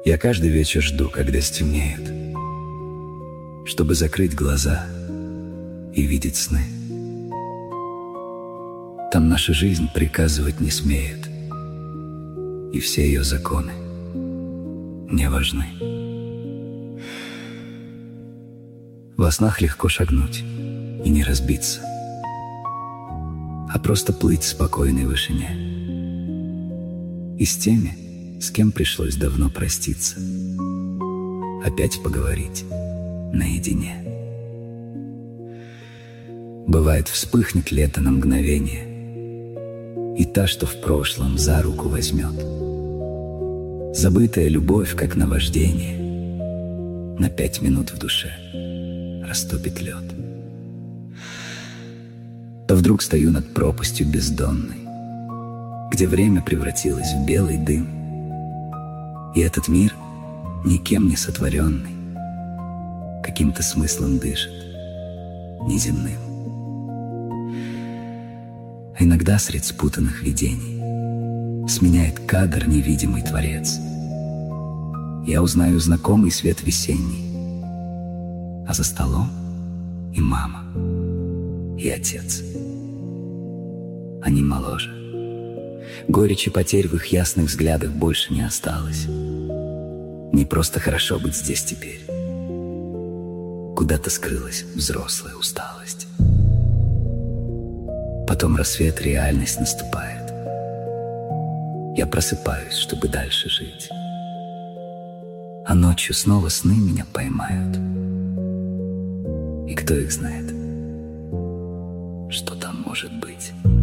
Я каждый вечер жду, когда стемнеет, чтобы закрыть глаза и видеть сны. Там наша жизнь приказывать не смеет, и все ее законы не важны. Во снах легко шагнуть и не разбиться, а просто плыть в спокойной вышине. И с теми, с кем пришлось давно проститься, опять поговорить наедине. Бывает, вспыхнет лето на мгновение, и та, что в прошлом, за руку возьмет. Забытая любовь, как наваждение, на 5 минут в душе растопит лед. То вдруг стою над пропастью бездонной, где время превратилось в белый дым, и этот мир, никем не сотворенный, каким-то смыслом дышит, неземным. А иногда средь спутанных видений сменяет кадр невидимый творец. Я узнаю знакомый свет весенний, а за столом и мама, и отец. Они моложе. Горечи потерь в их ясных взглядах больше не осталось. Не просто хорошо быть здесь теперь. Куда-то скрылась взрослая усталость. Потом рассвет, реальность наступает. Я просыпаюсь, чтобы дальше жить. А ночью снова сны меня поймают. И кто их знает, что там может быть.